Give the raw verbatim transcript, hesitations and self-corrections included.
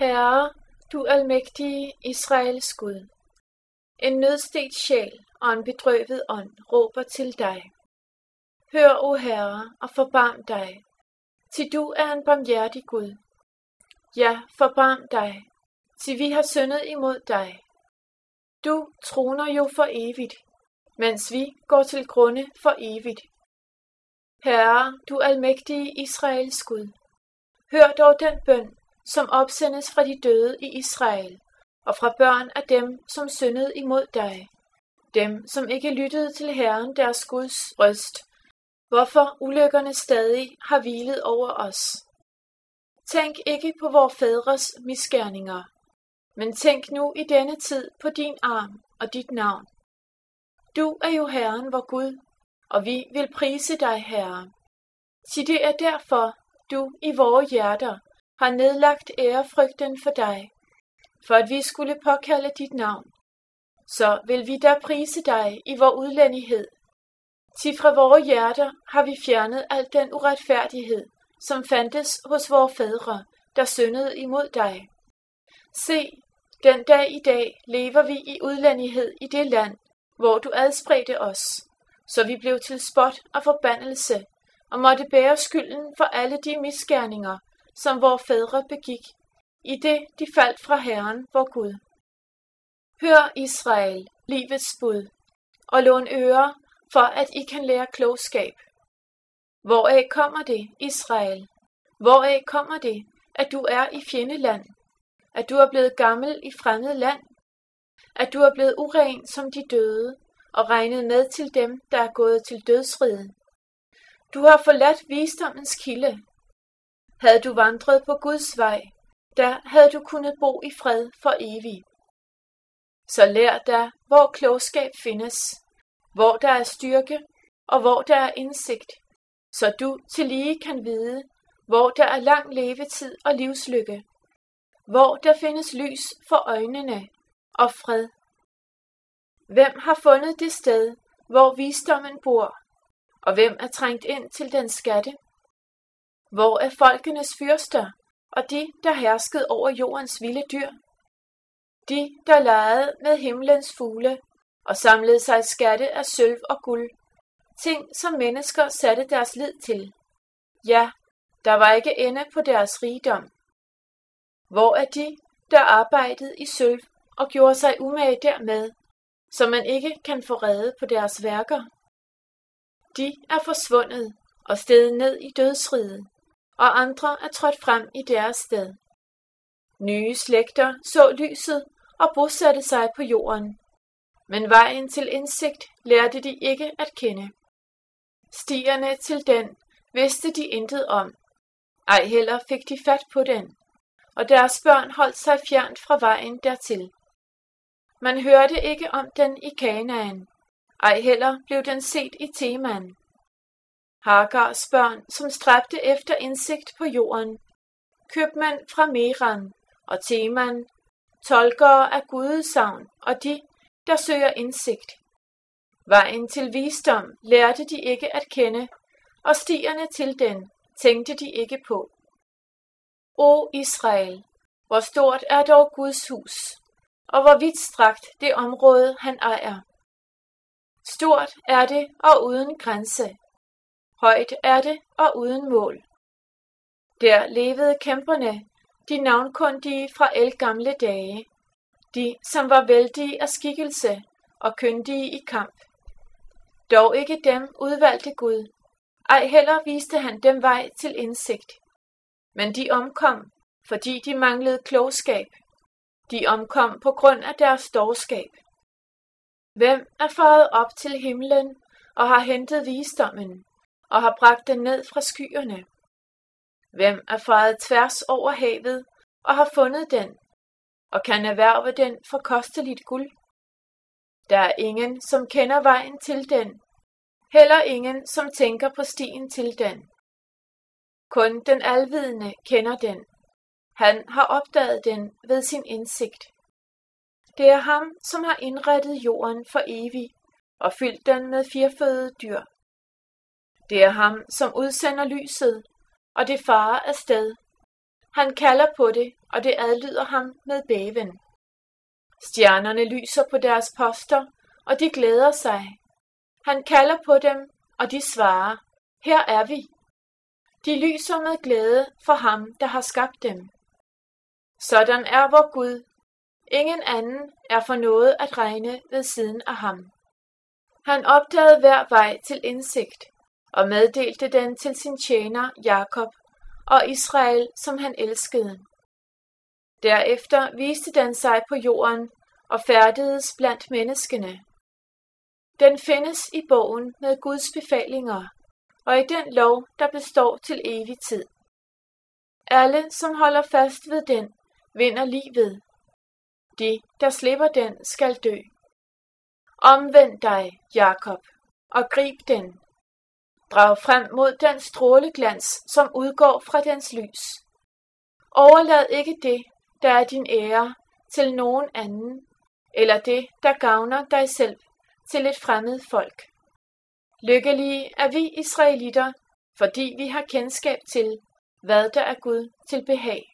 Herre, du almægtige Israels Gud, en nødstedt sjæl og en bedrøvet ånd råber til dig. Hør, o Herre, og forbarm dig, til du er en barmhjertig Gud. Ja, forbarm dig, til vi har syndet imod dig. Du troner jo for evigt, mens vi går til grunde for evigt. Herre, du almægtige Israels Gud, hør dog den bøn, som opsendes fra de døde i Israel, og fra børn af dem, som syndede imod dig, dem, som ikke lyttede til Herren deres Guds røst, hvorfor ulykkerne stadig har hvilet over os. Tænk ikke på vor fædres misgerninger, men tænk nu i denne tid på din arm og dit navn. Du er jo Herren vor Gud, og vi vil prise dig, Herre. Sig det er derfor, du i vore hjerter har nedlagt ærefrygten for dig, for at vi skulle påkalde dit navn. Så vil vi da prise dig i vor udlændighed. Til fra vore hjerter har vi fjernet al den uretfærdighed, som fandtes hos vore fædre, der syndede imod dig. Se, den dag i dag lever vi i udlændighed i det land, hvor du adspredte os, så vi blev til spot og forbandelse, og måtte bære skylden for alle de misgerninger, som vore fædre begik, i det de faldt fra Herren vor Gud. Hør, Israel, livets bud, og lån ører, for at I kan lære klogskab. Hvoraf kommer det, Israel? Hvoraf kommer det, at du er i fjendeland? At du er blevet gammel i fremmed land? At du er blevet uren som de døde, og regnet med til dem, der er gået til dødsriget? Du har forladt visdommens kilde. Havde du vandret på Guds vej, der havde du kunnet bo i fred for evigt. Så lær da, hvor klogskab findes, hvor der er styrke og hvor der er indsigt, så du tillige kan vide, hvor der er lang levetid og livslykke, hvor der findes lys for øjnene og fred. Hvem har fundet det sted, hvor visdommen bor, og hvem er trængt ind til den skatte? Hvor er folkenes fyrster, og de, der herskede over jordens vilde dyr? De, der legede med himlens fugle, og samlede sig skatte af sølv og guld, ting som mennesker satte deres lid til. Ja, der var ikke ende på deres rigdom. Hvor er de, der arbejdede i sølv og gjorde sig umage dermed, så man ikke kan få rede på deres værker? De er forsvundet og steget ned i dødsriget, og andre er trådt frem i deres sted. Nye slægter så lyset og bosatte sig på jorden, men vejen til indsigt lærte de ikke at kende. Stierne til den vidste de intet om, ej heller fik de fat på den, og deres børn holdt sig fjernt fra vejen dertil. Man hørte ikke om den i Kanaan, ej heller blev den set i Teman. Hagars børn, som stræbte efter indsigt på jorden, købmænd fra Meran og Teman, tolkere af gudesagn og de, der søger indsigt. Vejen til visdom lærte de ikke at kende, og stierne til den tænkte de ikke på. O Israel, hvor stort er dog Guds hus, og hvor vidtstrakt det område han ejer. Stort er det og uden grænse. Højt er det og uden mål. Der levede kæmperne, de navnkundige fra ældgamle dage, de som var vældige af skikkelse og kyndige i kamp. Dog ikke dem udvalgte Gud, ej heller viste han dem vej til indsigt. Men de omkom, fordi de manglede klogskab. De omkom på grund af deres dårskab. Hvem er faret op til himlen og har hentet visdommen, og har bragt den ned fra skyerne? Hvem er faret tværs over havet og har fundet den, og kan erhverve den for kosteligt guld? Der er ingen, som kender vejen til den, heller ingen, som tænker på stien til den. Kun den alvidende kender den. Han har opdaget den ved sin indsigt. Det er ham, som har indrettet jorden for evigt og fyldt den med firfødede dyr. Det er ham, som udsender lyset, og det farer afsted. Han kalder på det, og det adlyder ham med bæven. Stjernerne lyser på deres poster, og de glæder sig. Han kalder på dem, og de svarer, her er vi. De lyser med glæde for ham, der har skabt dem. Sådan er vor Gud. Ingen anden er for noget at regne ved siden af ham. Han opdagede hver vej til indsigt, og meddelte den til sin tjener Jakob og Israel, som han elskede. Derefter viste den sig på jorden og færdedes blandt menneskene. Den findes i bogen med Guds befalinger, og i den lov, der består til evig tid. Alle, som holder fast ved den, vinder livet. De, der slipper den, skal dø. Omvend dig, Jakob, og grib den. Drag frem mod den stråleglans, som udgår fra dens lys. Overlad ikke det, der er din ære, til nogen anden, eller det, der gavner dig selv, til et fremmed folk. Lykkelige er vi israelitter, fordi vi har kendskab til, hvad der er Gud til behag.